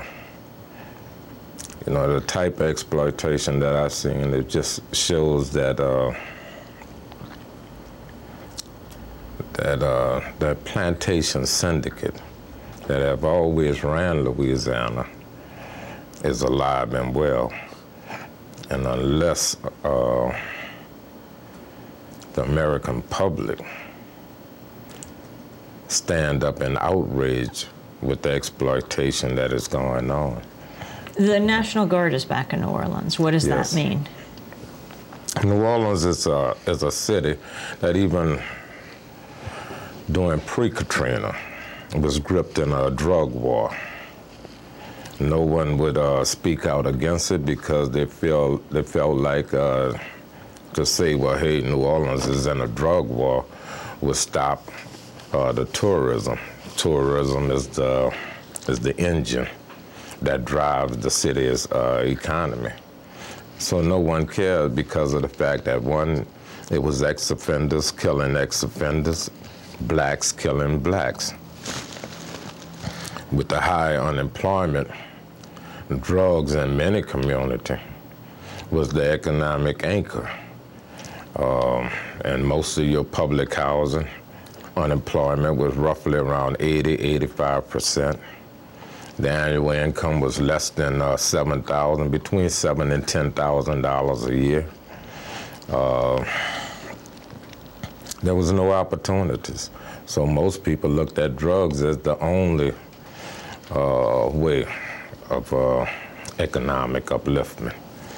you know, the type of exploitation that I've seen, it just shows that that plantation syndicate that have always ran Louisiana is alive and well. And unless the American public stand up in outrage with the exploitation that is going on. The National Guard is back in New Orleans. What does that mean? New Orleans is a city that even during pre-Katrina was gripped in a drug war. No one would speak out against it because they felt like to say, well, hey, New Orleans is in a drug war would stop the tourism. Tourism is the engine that drives the city's economy. So no one cared because of the fact that, one, it was ex-offenders killing ex-offenders, blacks killing blacks. With the high unemployment, drugs in many communities was the economic anchor. And most of your public housing, unemployment was roughly around 80–85%. The annual income was less than $7,000, between $7,000 and $10,000 a year. There was no opportunities. So most people looked at drugs as the only way of economic upliftment.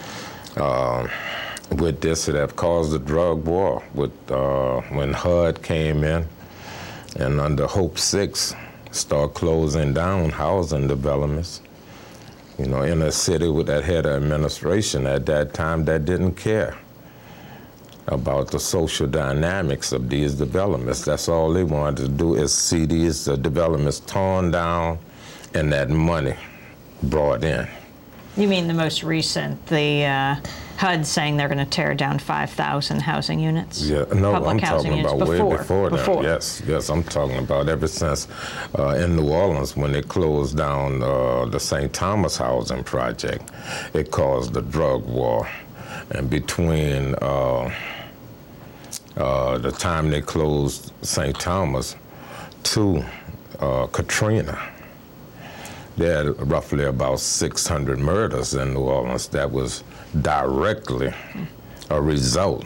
With this, it have caused a drug war. With when HUD came in and under Hope 6 start closing down housing developments, you know, in a city that had an administration at that time that didn't care about the social dynamics of these developments. That's all they wanted to do is see these developments torn down and that money brought in. You mean the most recent, the HUD saying they're going to tear down 5,000 housing units? Yeah, no, I'm talking about way before that. Yes, I'm talking about ever since in New Orleans when they closed down the St. Thomas housing project, it caused the drug war. And between the time they closed St. Thomas to Katrina, there had roughly about 600 murders in New Orleans that was directly a result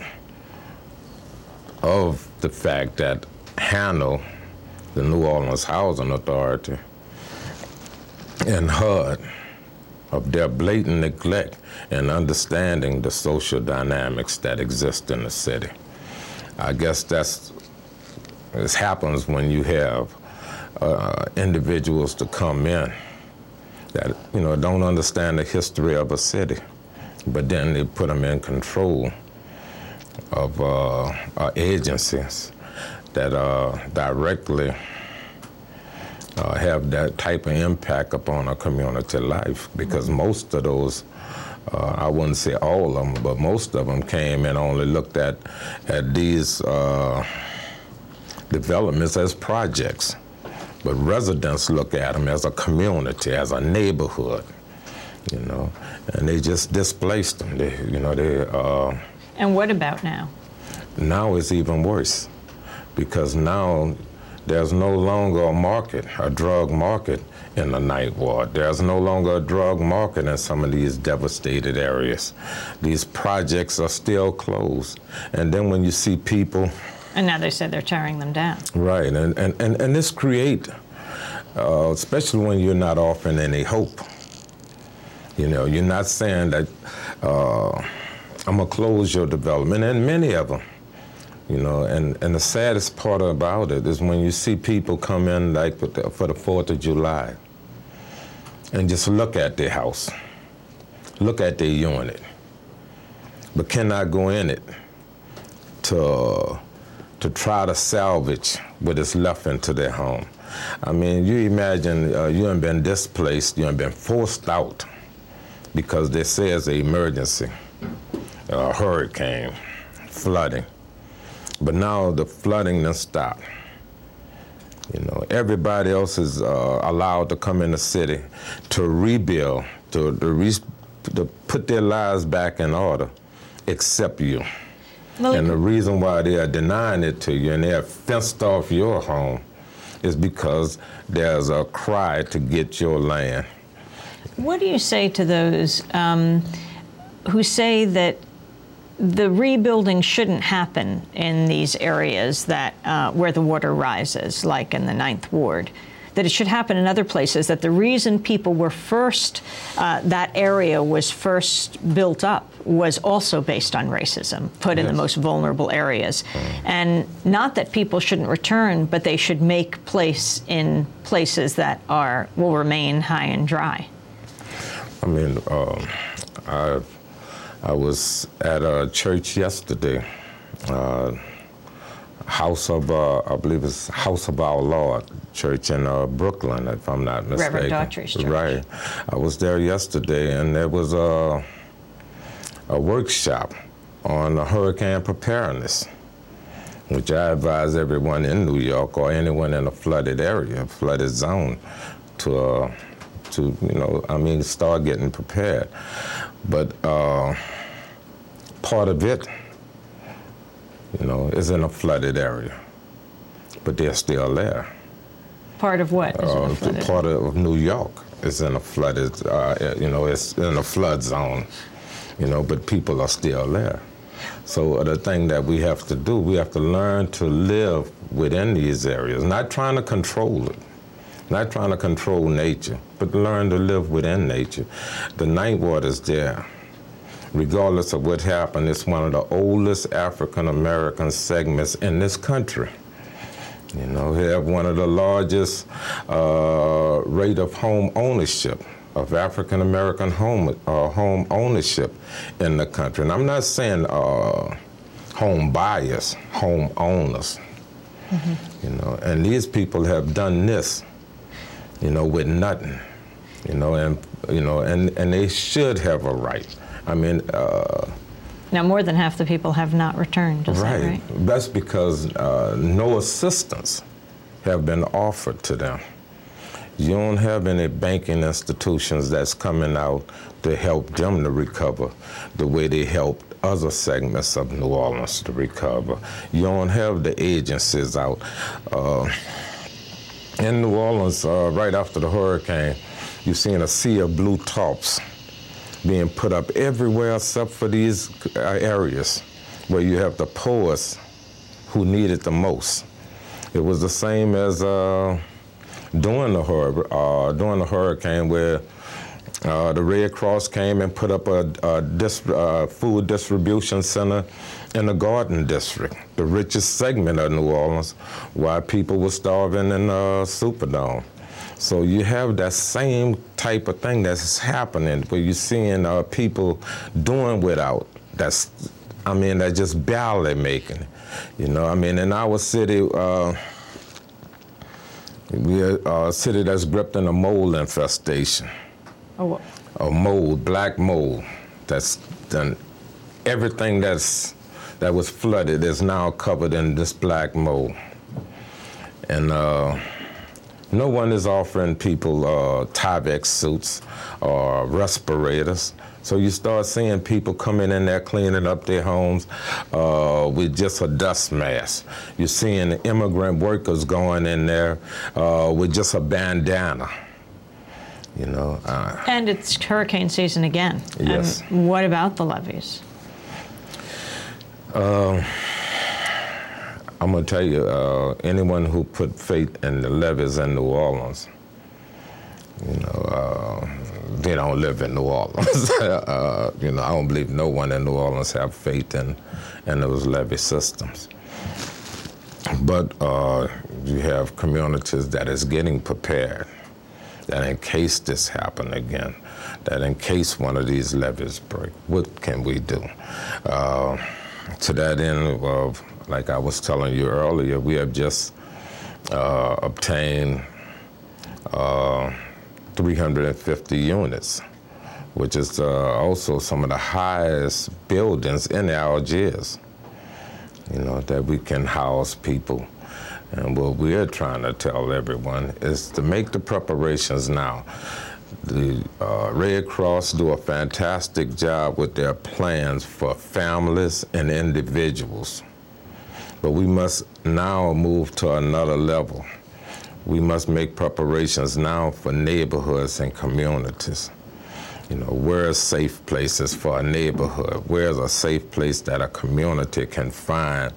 of the fact that HANO, the New Orleans Housing Authority, and HUD, of their blatant neglect and understanding the social dynamics that exist in the city. I guess this happens when you have individuals to come in that, you know, don't understand the history of a city, but then they put them in control of agencies that directly have that type of impact upon a community life, because most of those I wouldn't say all of them, but most of them came and only looked at these developments as projects. But residents look at them as a community, as a neighborhood, you know, and they just displaced them. And what about now? Now it's even worse, because now there's no longer a market, a drug market in the Ninth Ward. There's no longer a drug market in some of these devastated areas. These projects are still closed. And then when you see people... And now they said they're tearing them down. Right, and this create, especially when you're not offering any hope. You know, you're not saying that I'm gonna close your development, and many of them. You know, and the saddest part about it is when you see people come in like for the 4th of July and just look at their house, look at their unit, but cannot go in it to try to salvage what is left into their home. I mean, you imagine you have been displaced, you have been forced out because they say it's an emergency, a hurricane, flooding. But now the flooding done stopped. You know, everybody else is allowed to come in the city to rebuild, to put their lives back in order, except you. And the reason why they are denying it to you and they have fenced off your home is because there's a cry to get your land. What do you say to those who say that the rebuilding shouldn't happen in these areas that where the water rises, like in the Ninth Ward, that it should happen in other places, that the reason people were first, that area was first built up was also based on racism, put in the most vulnerable areas. And not that people shouldn't return, but they should make place in places that will remain high and dry. I mean, I was at a church yesterday, House of, I believe it's House of Our Lord Church in Brooklyn, if I'm not mistaken. Reverend Daughtry's church. Right. I was there yesterday, and there was a workshop on hurricane preparedness, which I advise everyone in New York or anyone in a flooded area, flooded zone, to you know, I mean, start getting prepared. But part of it, you know, is in a flooded area, but they're still there. Part of what is in a flooded area? Part of New York is in a flooded, you know, it's in a flood zone, you know, but people are still there. So the thing that we have to do, we have to learn to live within these areas, not trying to control it, not trying to control nature, but learn to live within nature. The Ninth Ward is there. Regardless of what happened, it's one of the oldest African-American segments in this country. You know, we have one of the largest rate of home ownership, of African-American home ownership in the country. And I'm not saying home buyers, home owners. You know, and these people have done this, you know, with nothing, you know, and they should have a right. I mean, now more than half the people have not returned, is that right? That's because no assistance have been offered to them. You don't have any banking institutions that's coming out to help them to recover the way they helped other segments of New Orleans to recover. You don't have the agencies out. In New Orleans, right after the hurricane, you've seen a sea of blue tarps being put up everywhere except for these areas where you have the poorest who need it the most. It was the same as during the hurricane where the Red Cross came and put up a food distribution center in the Garden District, the richest segment of New Orleans, while people were starving in Superdome. So you have that same type of thing that's happening where you're seeing people doing without. That's just barely making it. You know, I mean, in our city, we're a city that's gripped in a mold infestation. Oh, what? A mold, black mold, that's done everything that was flooded is now covered in this black mold. And no one is offering people Tyvek suits or respirators. So you start seeing people coming in there cleaning up their homes with just a dust mask. You're seeing immigrant workers going in there with just a bandana. You know. And it's hurricane season again. Yes. What about the levees? I'm going to tell you, anyone who put faith in the levees in New Orleans, you know, they don't live in New Orleans. You know, I don't believe no one in New Orleans have faith in those levee systems. But you have communities that is getting prepared, that in case this happen again, that in case one of these levees break, what can we do? To that end, like I was telling you earlier, we have just obtained 350 units, which is also some of the highest buildings in Algiers, you know, that we can house people. And what we're trying to tell everyone is to make the preparations now. The Red Cross do a fantastic job with their plans for families and individuals. But we must now move to another level. We must make preparations now for neighborhoods and communities. You know, where's safe places for a neighborhood? Where's a safe place that a community can find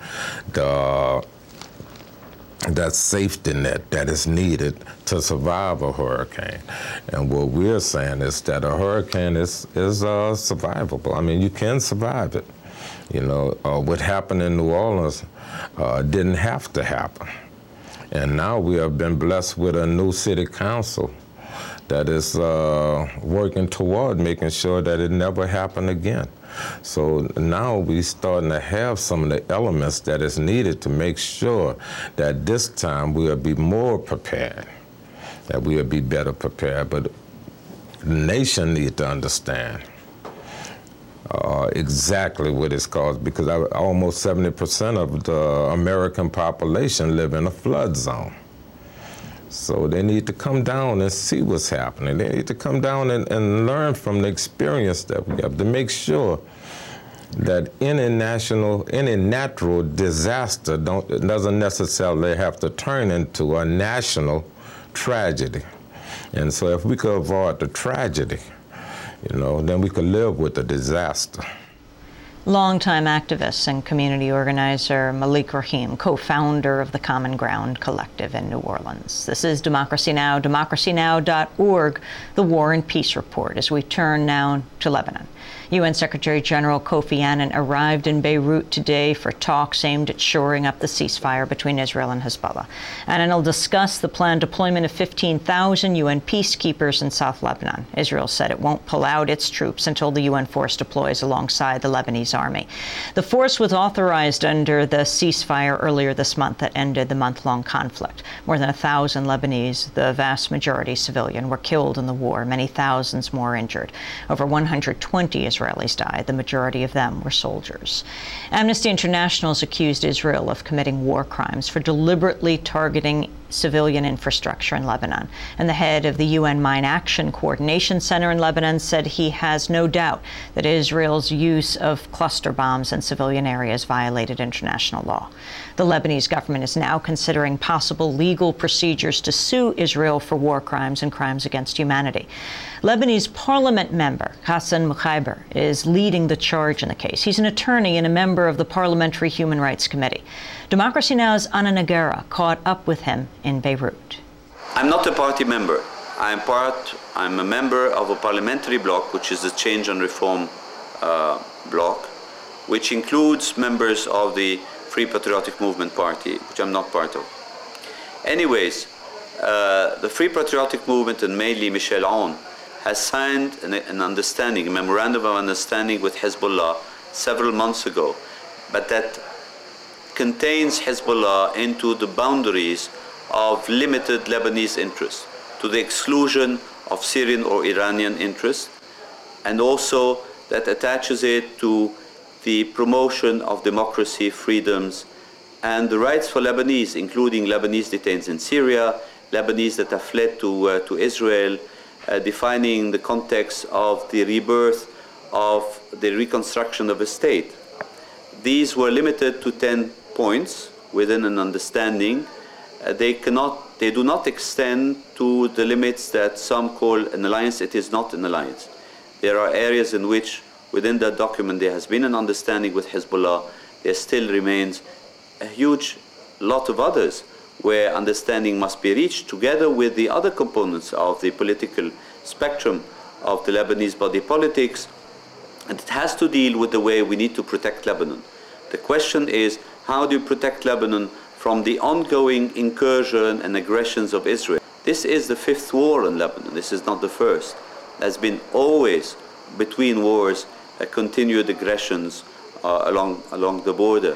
that safety net that is needed to survive a hurricane? And what we're saying is that a hurricane is survivable. I mean, you can survive it. You know, what happened in New Orleans didn't have to happen. And now we have been blessed with a new city council that is working toward making sure that it never happened again. So now we're starting to have some of the elements that is needed to make sure that this time we'll be more prepared, that we'll be better prepared. But the nation needs to understand exactly what it's caused, because almost 70% of the American population live in a flood zone. So they need to come down and see what's happening. They need to come down and learn from the experience that we have to make sure that any natural disaster doesn't necessarily have to turn into a national tragedy. And so if we could avoid the tragedy, you know, then we could live with the disaster. Longtime activist and community organizer Malik Rahim, co-founder of the Common Ground Collective in New Orleans. This is Democracy Now!, democracynow.org, the War and Peace Report, as we turn now to Lebanon. UN Secretary General Kofi Annan arrived in Beirut today for talks aimed at shoring up the ceasefire between Israel and Hezbollah. Annan will discuss the planned deployment of 15,000 UN peacekeepers in South Lebanon. Israel said it won't pull out its troops until the UN force deploys alongside the Lebanese army. The force was authorized under the ceasefire earlier this month that ended the month-long conflict. More than 1,000 Lebanese, the vast majority civilian, were killed in the war, many thousands more injured. Over 120 Israelis died. The majority of them were soldiers. Amnesty International has accused Israel of committing war crimes for deliberately targeting civilian infrastructure in Lebanon. And the head of the UN Mine Action Coordination Center in Lebanon said he has no doubt that Israel's use of cluster bombs in civilian areas violated international law. The Lebanese government is now considering possible legal procedures to sue Israel for war crimes and crimes against humanity. Lebanese parliament member Hassan Mukhaiber is leading the charge in the case. He's an attorney and a member of the Parliamentary Human Rights Committee. Democracy Now!'s Anna Nagara caught up with him in Beirut. I'm not a party member. I'm a member of a parliamentary bloc, which is the Change and Reform bloc, which includes members of the Free Patriotic Movement Party, which I'm not part of. Anyways, the Free Patriotic Movement, and mainly Michel Aoun, has signed an understanding, a memorandum of understanding with Hezbollah several months ago, but that contains Hezbollah into the boundaries of limited Lebanese interests, to the exclusion of Syrian or Iranian interests, and also that attaches it to the promotion of democracy, freedoms, and the rights for Lebanese, including Lebanese detainees in Syria, Lebanese that have fled to Israel, defining the context of the rebirth of the reconstruction of a state. These were limited to 10 points within an understanding. They do not extend to the limits that some call an alliance. It is not an alliance. There are areas in which within that document there has been an understanding with Hezbollah. There still remains a huge lot of others where understanding must be reached together with the other components of the political spectrum of the Lebanese body politics. And it has to deal with the way we need to protect Lebanon. The question is, how do you protect Lebanon from the ongoing incursion and aggressions of Israel? This is the fifth war in Lebanon. This is not the first. There's been always, between wars, continued aggressions along the border.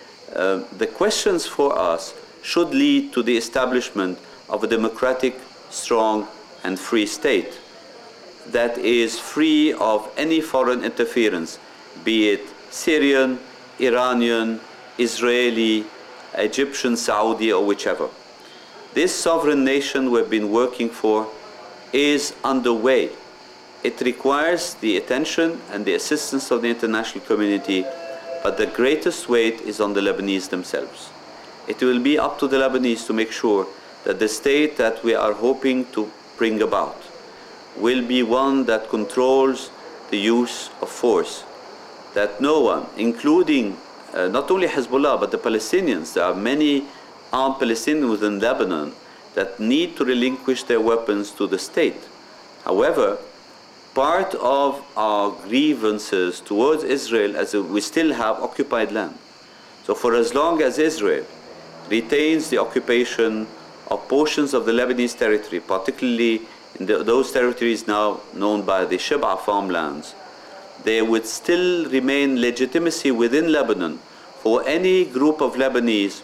The questions for us should lead to the establishment of a democratic, strong, and free state that is free of any foreign interference, be it Syrian, Iranian, Israeli, Egyptian, Saudi, or whichever. This sovereign nation we've been working for is underway. It requires the attention and the assistance of the international community, but the greatest weight is on the Lebanese themselves. It will be up to the Lebanese to make sure that the state that we are hoping to bring about will be one that controls the use of force, that no one, including not only Hezbollah, but the Palestinians, there are many armed Palestinians within Lebanon that need to relinquish their weapons to the state. However, part of our grievances towards Israel is that we still have occupied land. So for as long as Israel retains the occupation of portions of the Lebanese territory, particularly in those territories now known by the Shib'a farmlands, there would still remain legitimacy within Lebanon for any group of Lebanese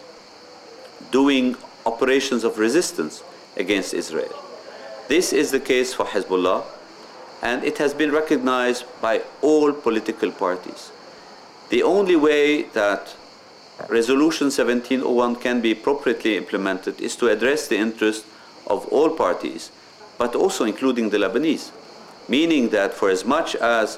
doing operations of resistance against Israel. This is the case for Hezbollah, and it has been recognized by all political parties. The only way that Resolution 1701 can be appropriately implemented is to address the interests of all parties, but also including the Lebanese, meaning that for as much as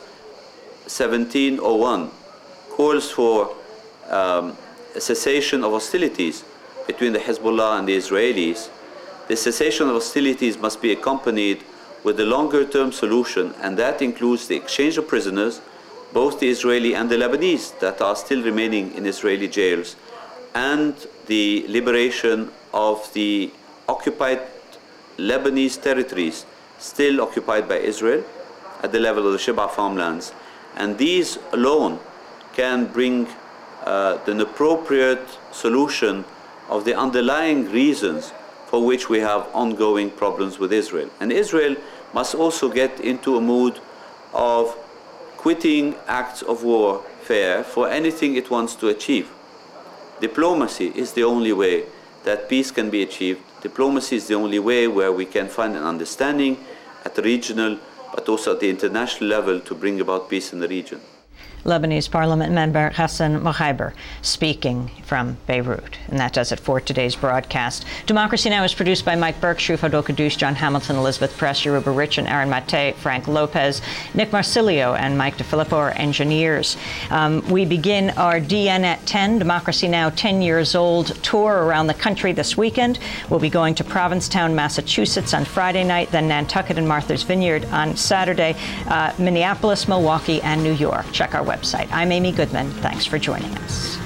1701 calls for a cessation of hostilities between the Hezbollah and the Israelis, the cessation of hostilities must be accompanied with a longer-term solution, and that includes the exchange of prisoners, both the Israeli and the Lebanese that are still remaining in Israeli jails, and the liberation of the occupied Lebanese territories still occupied by Israel at the level of the Shib'a farmlands. And these alone can bring an appropriate solution of the underlying reasons for which we have ongoing problems with Israel. And Israel must also get into a mood of quitting acts of warfare for anything it wants to achieve. Diplomacy is the only way that peace can be achieved. Diplomacy is the only way where we can find an understanding at the regional but also at the international level to bring about peace in the region. Lebanese Parliament member Hassan Moghaiber speaking from Beirut. And that does it for today's broadcast. Democracy Now! Is produced by Mike Burke, Shruf Hadokadush, John Hamilton, Elizabeth Press, Yoruba Rich, and Aaron Mate, Frank Lopez, Nick Marsilio, and Mike DeFilippo are engineers. We begin our DN at 10, Democracy Now! 10 years old tour around the country this weekend. We'll be going to Provincetown, Massachusetts on Friday night, then Nantucket and Martha's Vineyard on Saturday, Minneapolis, Milwaukee, and New York. Check our website. I'm Amy Goodman. Thanks for joining us.